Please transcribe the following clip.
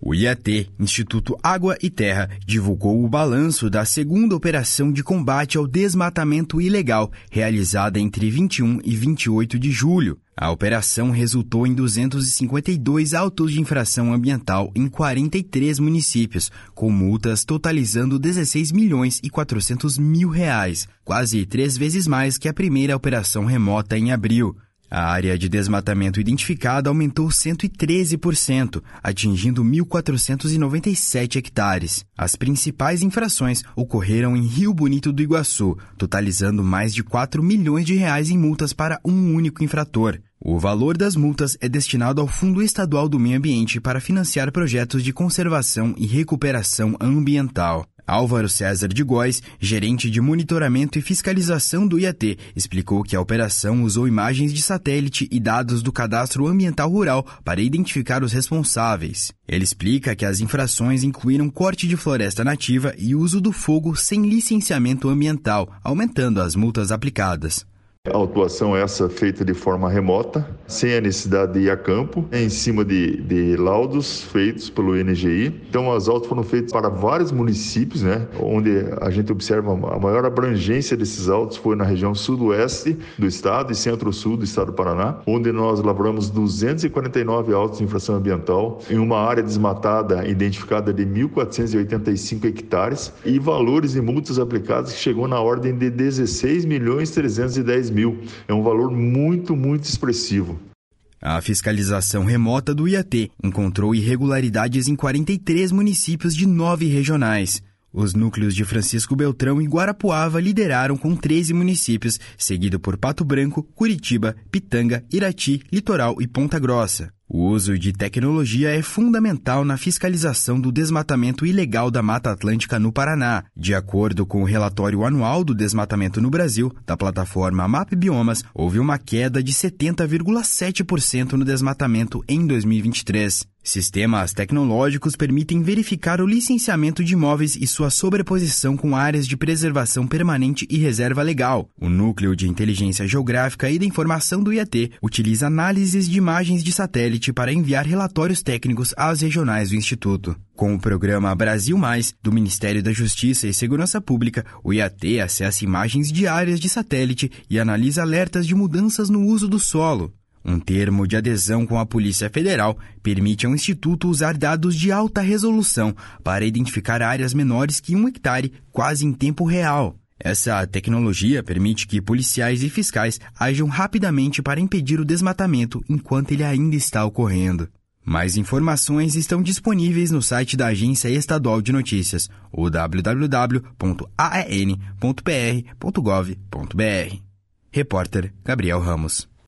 O IAT, Instituto Água e Terra, divulgou o balanço da segunda operação de combate ao desmatamento ilegal, realizada entre 21 e 28 de julho. A operação resultou em 252 autos de infração ambiental em 43 municípios, com multas totalizando 16 milhões e 400 mil reais, quase 3 vezes mais que a primeira operação remota em abril. A área de desmatamento identificada aumentou 113%, atingindo 1.497 hectares. As principais infrações ocorreram em Rio Bonito do Iguaçu, totalizando mais de 4 milhões de reais em multas para um único infrator. O valor das multas é destinado ao Fundo Estadual do Meio Ambiente para financiar projetos de conservação e recuperação ambiental. Álvaro César de Góes, gerente de monitoramento e fiscalização do IAT, explicou que a operação usou imagens de satélite e dados do Cadastro Ambiental Rural para identificar os responsáveis. Ele explica que as infrações incluíram corte de floresta nativa e uso do fogo sem licenciamento ambiental, aumentando as multas aplicadas. A autuação essa feita de forma remota, sem a necessidade de ir a campo, em cima de laudos feitos pelo INGI. Então, as autos foram feitas para vários municípios, onde a gente observa a maior abrangência desses autos foi na região sudoeste do estado e centro-sul do estado do Paraná, onde nós lavramos 249 autos de infração ambiental em uma área desmatada identificada de 1.485 hectares e valores de multas aplicadas que chegou na ordem de 16.310.000. É um valor muito expressivo. A fiscalização remota do IAT encontrou irregularidades em 43 municípios de 9 regionais. Os núcleos de Francisco Beltrão e Guarapuava lideraram com 13 municípios, seguido por Pato Branco, Curitiba, Pitanga, Irati, Litoral e Ponta Grossa. O uso de tecnologia é fundamental na fiscalização do desmatamento ilegal da Mata Atlântica no Paraná. De acordo com o relatório anual do desmatamento no Brasil, da plataforma MapBiomas, houve uma queda de 70,7% no desmatamento em 2023. Sistemas tecnológicos permitem verificar o licenciamento de imóveis e sua sobreposição com áreas de preservação permanente e reserva legal. O Núcleo de Inteligência Geográfica e da Informação do IAT utiliza análises de imagens de satélite para enviar relatórios técnicos às regionais do Instituto. Com o programa Brasil Mais, do Ministério da Justiça e Segurança Pública, o IAT acessa imagens diárias de satélite e analisa alertas de mudanças no uso do solo. Um termo de adesão com a Polícia Federal permite ao Instituto usar dados de alta resolução para identificar áreas menores que 1 hectare quase em tempo real. Essa tecnologia permite que policiais e fiscais ajam rapidamente para impedir o desmatamento enquanto ele ainda está ocorrendo. Mais informações estão disponíveis no site da Agência Estadual de Notícias, o www.aen.pr.gov.br. Repórter Gabriel Ramos.